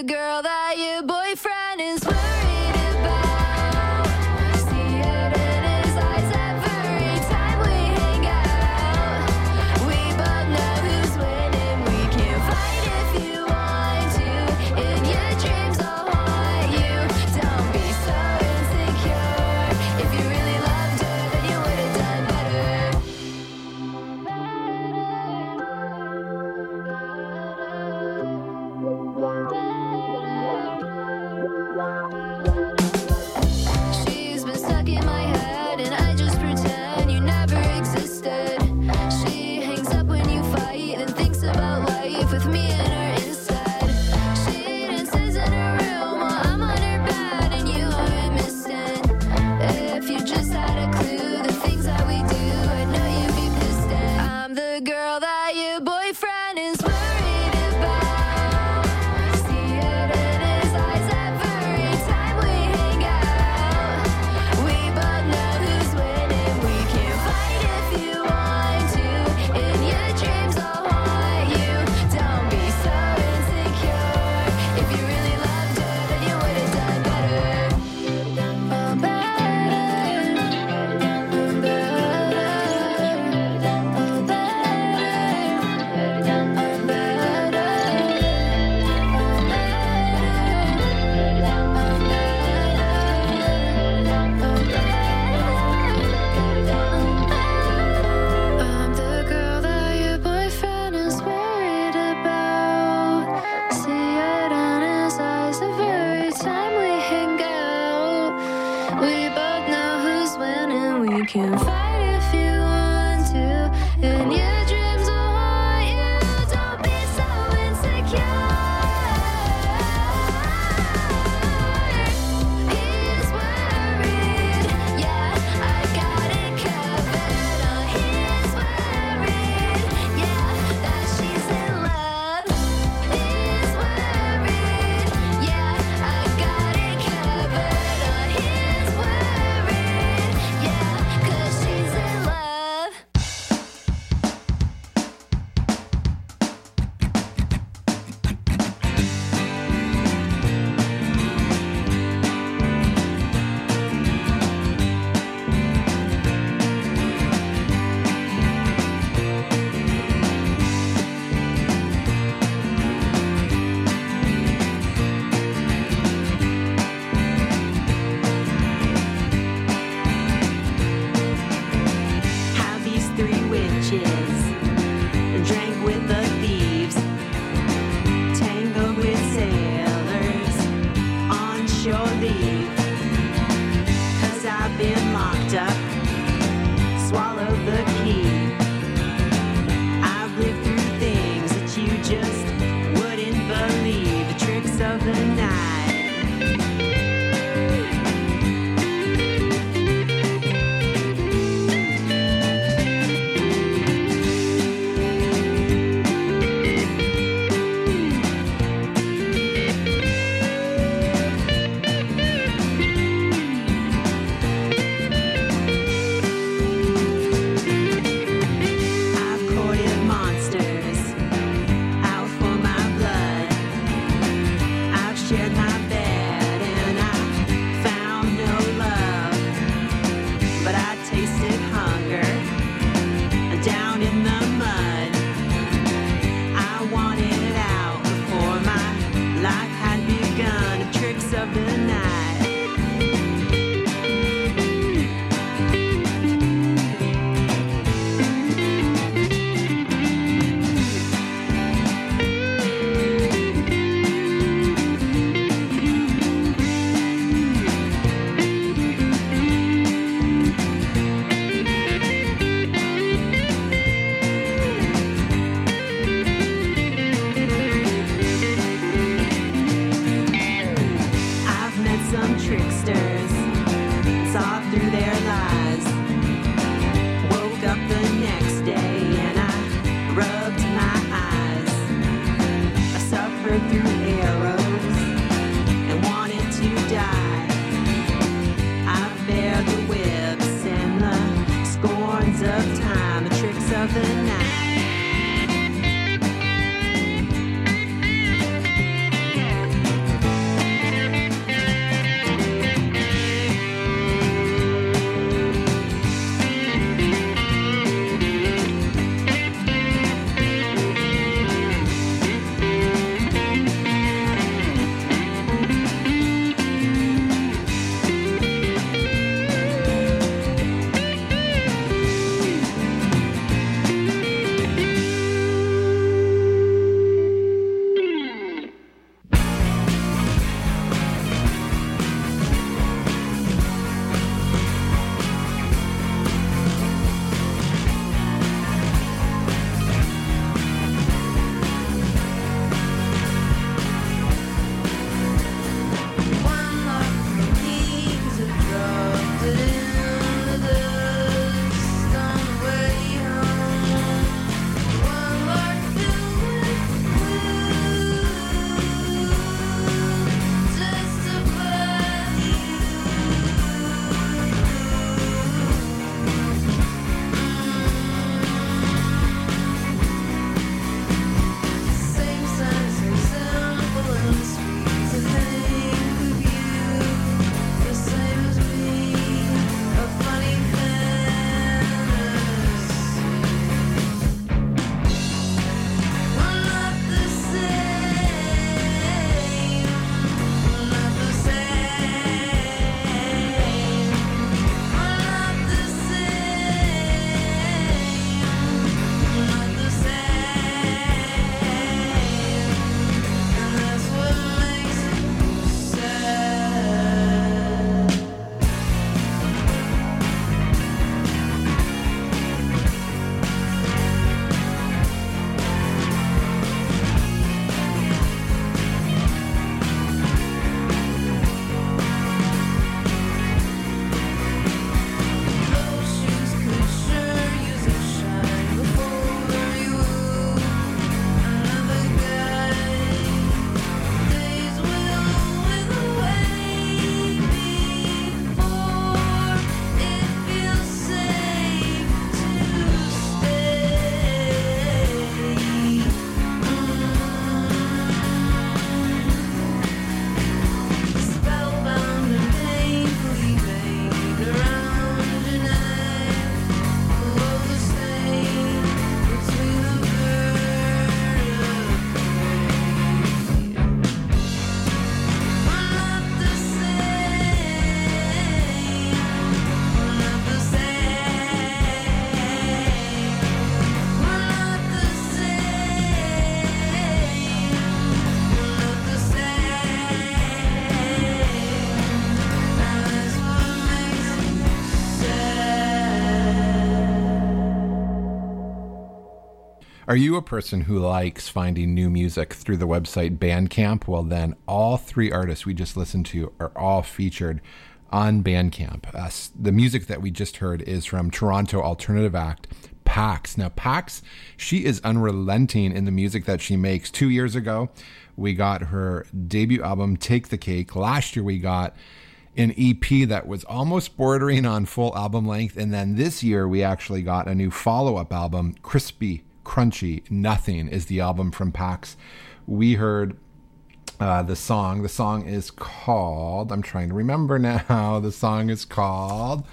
girl that your boyfriend is worried about. See it in his eyes every time we hang out. We both know who's winning. We can fight if you want to. In your dreams I'll haunt you. Don't be so insecure. If you really loved her, then you would have done better. She's been stuck in my head, and I just pretend you never existed. She hangs up when you fight and thinks about life with me and her instead. She dances in her room while I'm on her bed, and you aren't missing. If you just had a clue, the things that we do, I know you'd be pissed at. I'm the girl that your boyfriend is worried about. See it in his eyes every time we hang out. We both know who's winning. We can fight if you want to. In your dreams I'll haunt you. Don't be so insecure. If you really loved her, then you would have done better. Oh, better. Oh, better. Oh, I'm the girl that your boyfriend is worried about. See it in his eyes every time we hang out. We both know who's winning. We can fight if you want to. In your dreams I'll haunt you. Don't be so insecure. He's worried, yeah, I got it covered. Oh, he's worried, yeah, that she's in love. He's worried, yeah, I got it covered. Oh, he's worried, yeah, 'cause she's in love. How these three witches drank with the thieves, tangled with sailors on shore leave. 'Cause I've been locked up, swallowed the key. I've lived through things that you just wouldn't believe. The tricks of the night. I've courted monsters out for my blood. I've shared my bed and I found no love. But I tasted hunger down in the mud. I wanted out before my life had begun. The tricks of the night. I've met some tricksters, saw through their lies. Woke up the next day and I rubbed my eyes. I suffered through arrows and wanted to die. I bear the whips and the scorns of time, the tricks of the night. Are you a person who likes finding new music through the website Bandcamp? Well, then all three artists we just listened to are all featured on Bandcamp. The music that we just heard is from Toronto alternative act Pax. Now, Pax, she is unrelenting in the music that she makes. 2 years ago, we got her debut album, Take the Cake. Last year, we got an EP that was almost bordering on full album length. And then this year, we actually got a new follow-up album, Crispy Crunchy Nothing is the album from Pax. We heard the song. The song is called, I'm trying to remember now, the song is called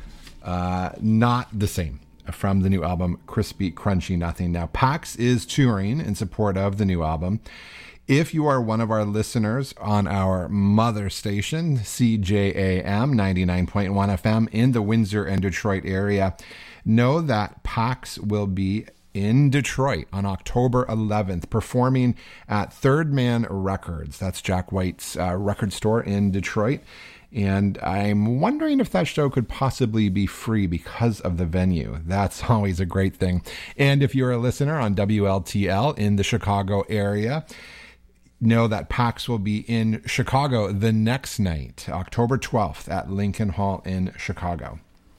Not the Same, from the new album Crispy Crunchy Nothing. Now, Pax is touring in support of the new album. If you are one of our listeners on our mother station, CJAM 99.1 FM in the Windsor and Detroit area, know that Pax will be in Detroit on October 11th, performing at Third Man Records. That's Jack White's record store in Detroit. And I'm wondering if that show could possibly be free because of the venue. That's always a great thing. And if you're a listener on WLTL in the Chicago area, know that Pax will be in Chicago the next night, October 12th at Lincoln Hall in Chicago.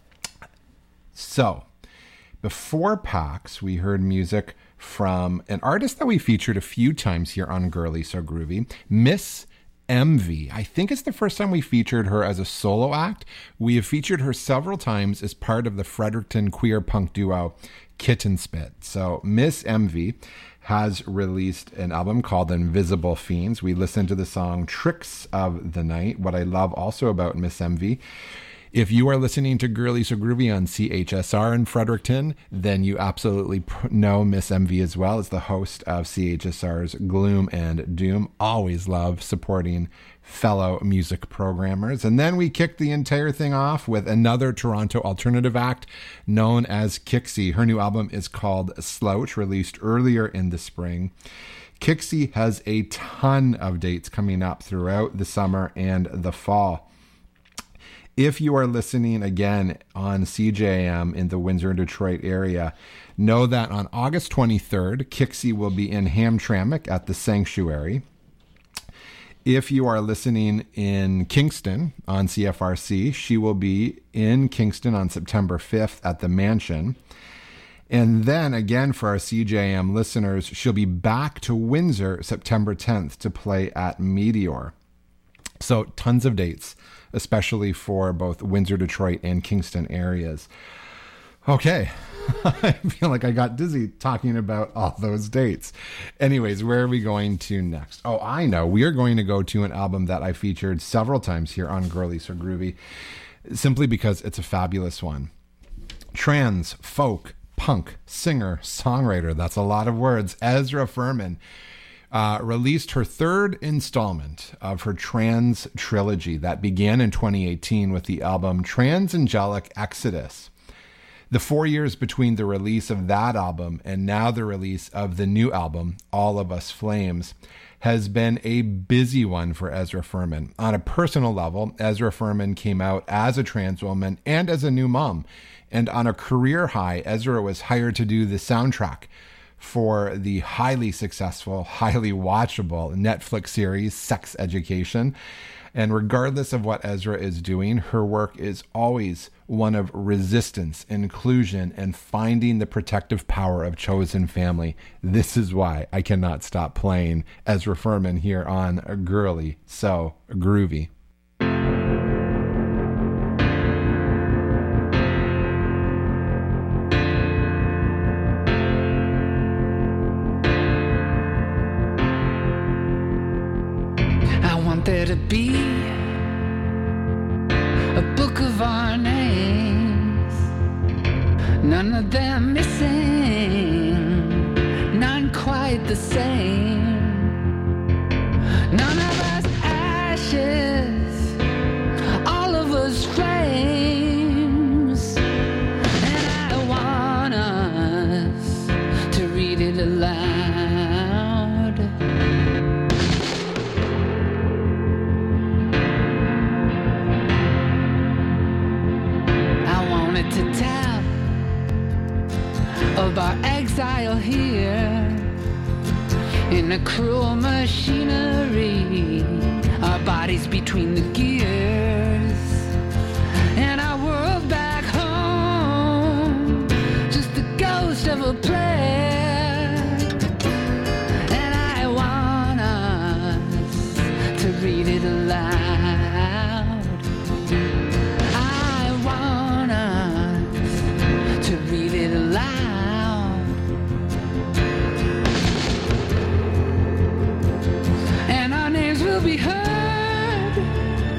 So, before Pax, we heard music from an artist that we featured a few times here on Girly So Groovy, Miss MV. I think it's the first time we featured her as a solo act. We have featured her several times as part of the Fredericton queer punk duo Kitten Spit. So Miss MV has released an album called Invisible Fiends. We listened to the song Tricks of the Night. What I love also about Miss MV, if you are listening to Girly So Groovy on CHSR in Fredericton, then you absolutely know Miss MV as well as the host of CHSR's Gloom and Doom. Always love supporting fellow music programmers. And then we kicked the entire thing off with another Toronto alternative act known as Kixie. Her new album is called Slouch, released earlier in the spring. Kixie has a ton of dates coming up throughout the summer and the fall. If you are listening again on CJM in the Windsor and Detroit area, know that on August 23rd, Kixie will be in Hamtramck at the Sanctuary. If you are listening in Kingston on CFRC, she will be in Kingston on September 5th at the Mansion. And then again, for our CJM listeners, she'll be back to Windsor September 10th to play at Meteor. So tons of dates, especially for both Windsor, Detroit, and Kingston areas. Okay, I feel like I got dizzy talking about all those dates. Anyways, where are we going to next? Oh, I know. We are going to go to an album that I featured several times here on Girly So Groovy, simply because it's a fabulous one. Trans, folk, punk, singer, songwriter, that's a lot of words, Ezra Furman, released her third installment of her trans trilogy that began in 2018 with the album Transangelic Exodus. The 4 years between the release of that album and now the release of the new album, All of Us Flames, has been a busy one for Ezra Furman. On a personal level, Ezra Furman came out as a trans woman and as a new mom. And on a career high, Ezra was hired to do the soundtrack for the highly successful, highly watchable Netflix series Sex Education. And regardless of what Ezra is doing, her work is always one of resistance, inclusion, and finding the protective power of chosen family. This is why I cannot stop playing Ezra Furman here on Girly So Groovy. There to be a book of our names, none of them missing, none quite the same, none of us ashes, all of us flames, and I want us to read it aloud. To tell of our exile here, a cruel machinery, our bodies between the gears, and our world back home, just the ghost of a player. And I want us to read it aloud. I want us to read it aloud. And our names will be heard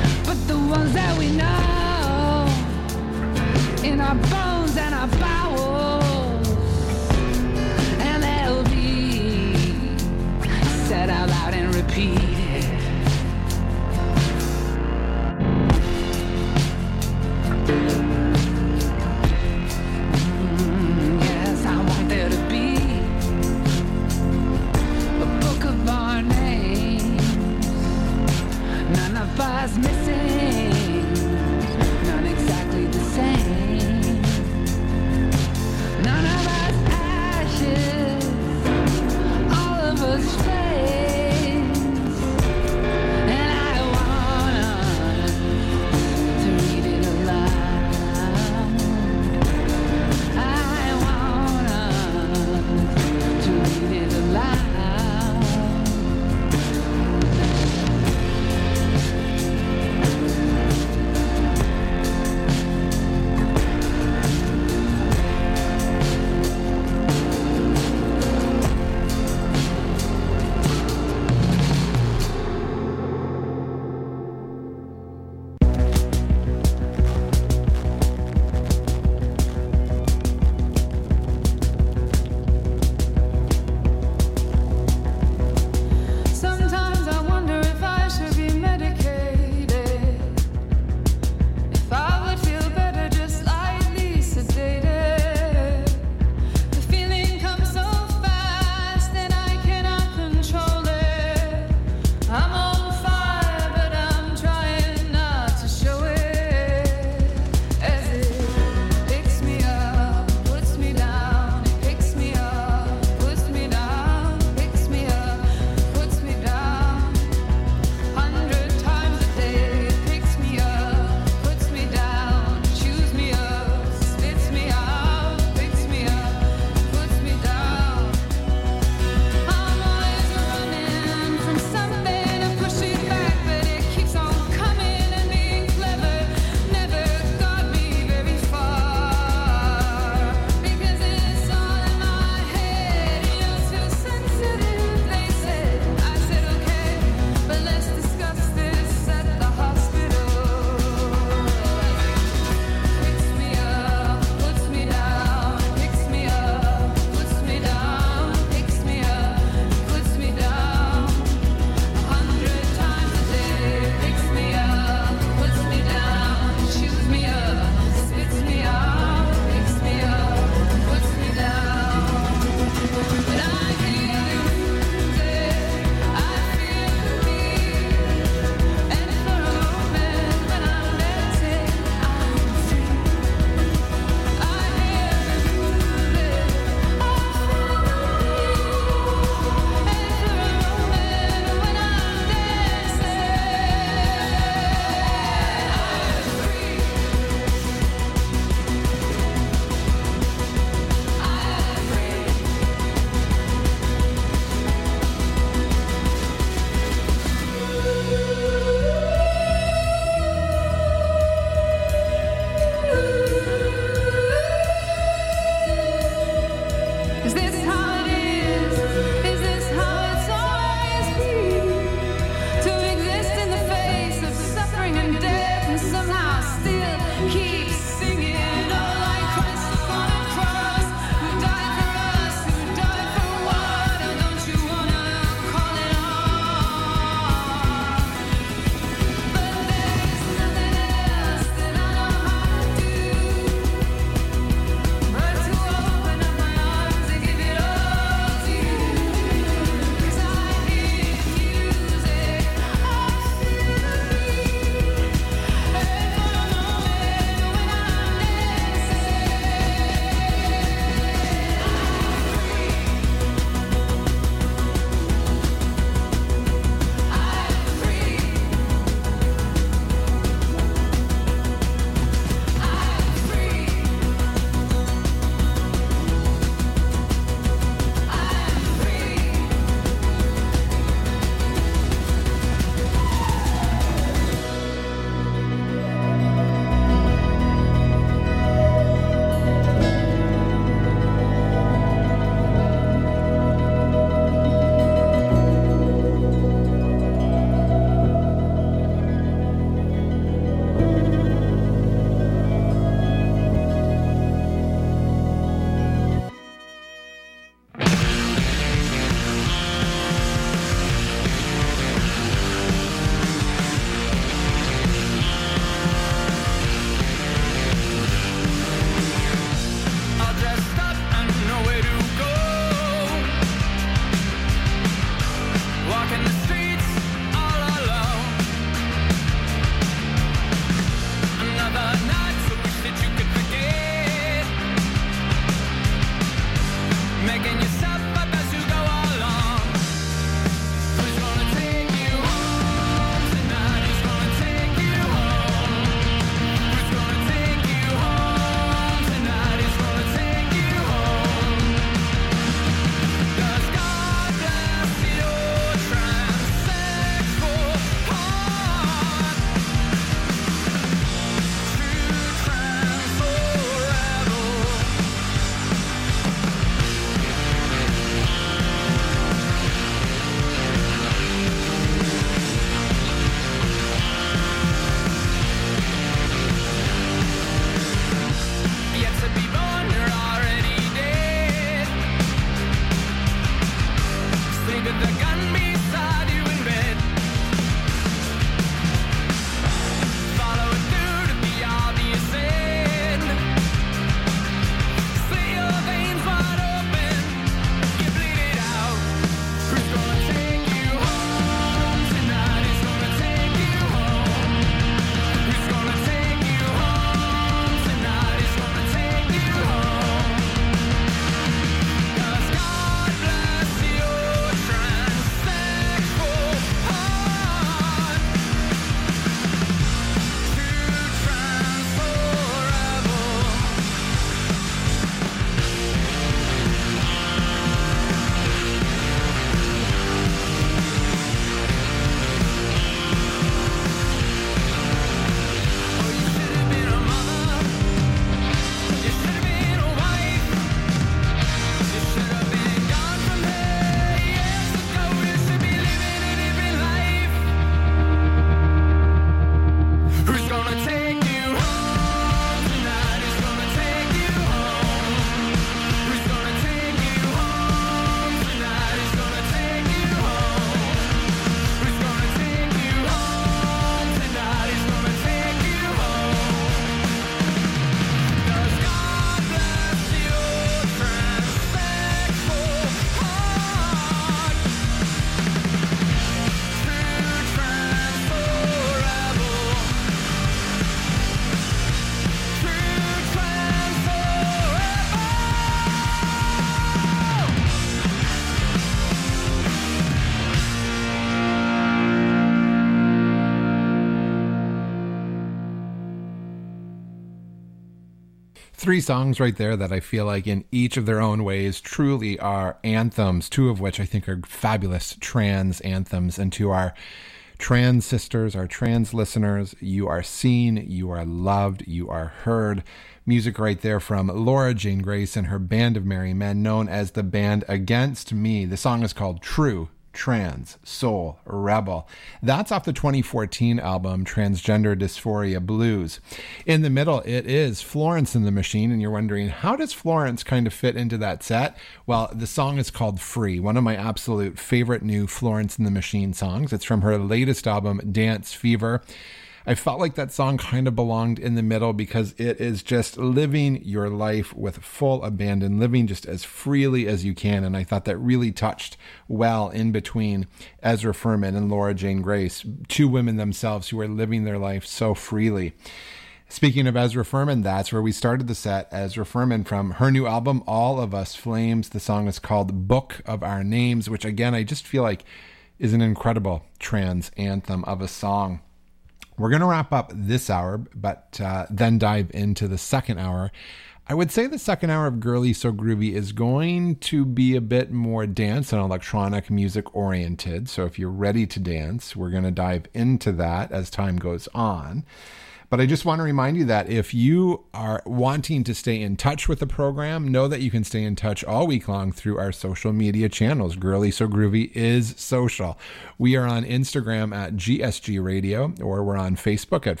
Three songs right there that I feel like in each of their own ways truly are anthems, two of which I think are fabulous trans anthems. And to our trans sisters, our trans listeners, you are seen, you are loved, you are heard. Music right there from Laura Jane Grace and her Band of Merry Men, known as the Band Against Me. The song is called True Trans Soul Rebel. That's off the 2014 album Transgender Dysphoria Blues. In the middle, it is Florence and the Machine, and you're wondering, how does Florence kind of fit into that set? Well, the song is called Free, one of my absolute favorite new Florence and the Machine songs. It's from her latest album, Dance Fever. I felt like that song kind of belonged in the middle because it is just living your life with full abandon, living just as freely as you can. And I thought that really touched well in between Ezra Furman and Laura Jane Grace, two women themselves who are living their life so freely. Speaking of Ezra Furman, that's where we started the set. Ezra Furman from her new album, All of Us Flames. The song is called Book of Our Names, which again, I just feel like is an incredible trans anthem of a song. We're going to wrap up this hour, but then dive into the second hour. I would say the second hour of Girly So Groovy is going to be a bit more dance and electronic music oriented. So if you're ready to dance, we're going to dive into that as time goes on. But I just want to remind you that if you are wanting to stay in touch with the program, know that you can stay in touch all week long through our social media channels. Girly So Groovy is social. We are on Instagram at GSG Radio, or we're on Facebook at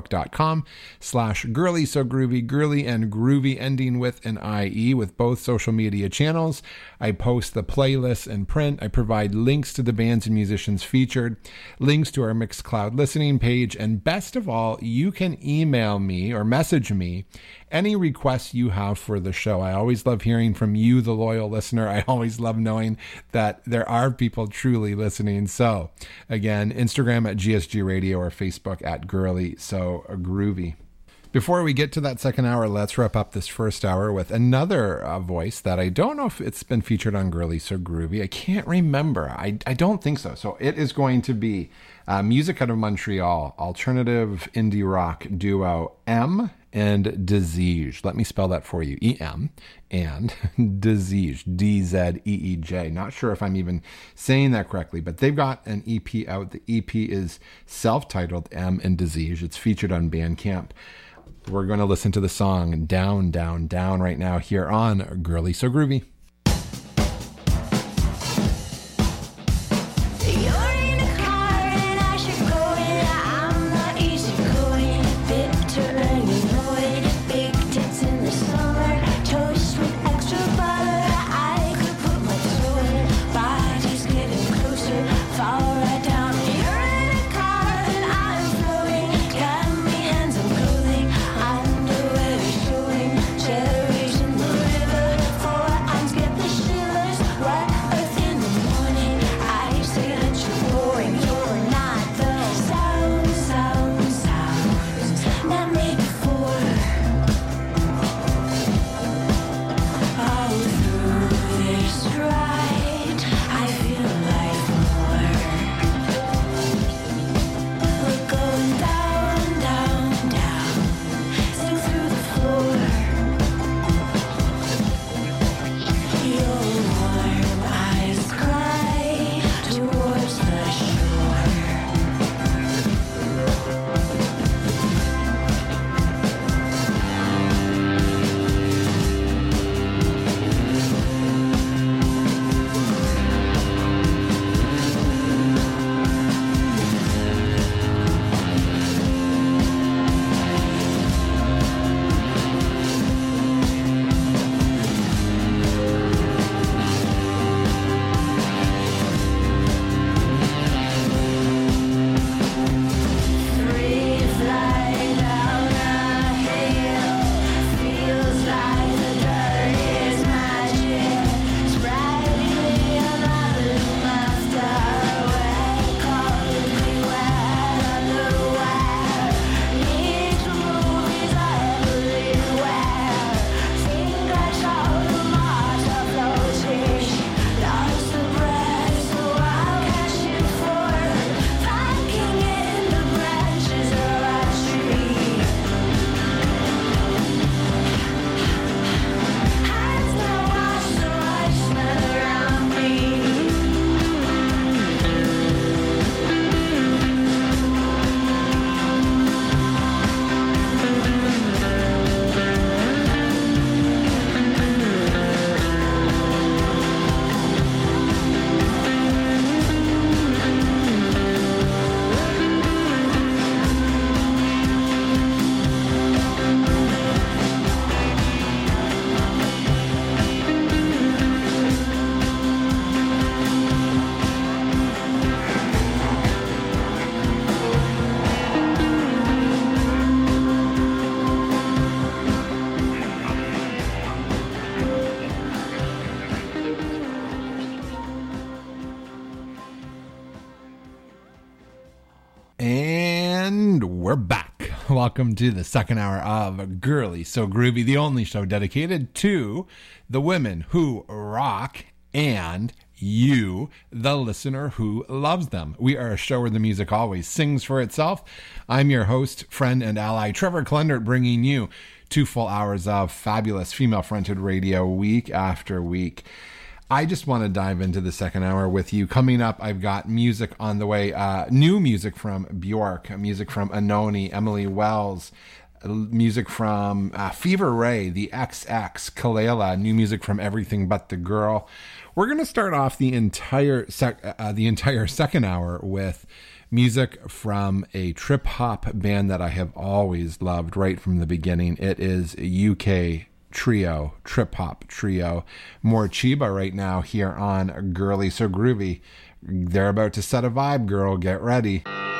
facebook.com/Girly So Groovy, girly and groovy ending with an IE with both social media channels. I post the playlists in print. I provide links to the bands and musicians featured, links to our Mixcloud listening page, and best of all, you can email me or message me any requests you have for the show. I always love hearing from you, the loyal listener. I always love knowing that there are people truly listening. So again, Instagram at GSG Radio or Facebook at Girly So Groovy. Before we get to that second hour, let's wrap up this first hour with another voice that I don't know if it's been featured on Girly So Groovy. I can't remember. I don't think so. So it is going to be music out of Montreal, alternative indie rock duo M and Dzeej. Let me spell that for you. E-M and Dzeej, D-Z-E-E-J. Not sure if I'm even saying that correctly, but they've got an EP out. The EP is self-titled M and Dzeej. It's featured on Bandcamp. We're going to listen to the song Down, Down, Down right now here on Girly So Groovy. Cherries in the river, for I'm welcome to the second hour of Girly So Groovy, the only show dedicated to the women who rock and you, the listener who loves them. We are a show where the music always sings for itself. I'm your host, friend, and ally, Trevor Klendert, bringing you 2 full hours of fabulous female-fronted radio week after week. I just want to dive into the second hour with you. Coming up, I've got music on the way. New music from Bjork, music from Anoni, Emily Wells, music from Fever Ray, the XX, Kalela, new music from Everything But the Girl. We're going to start off the entire second hour with music from a trip hop band that I have always loved right from the beginning. It is a UK trio, trip hop trio. More Chiba right now here on Girly So Groovy. They're about to set a vibe, girl. Get ready.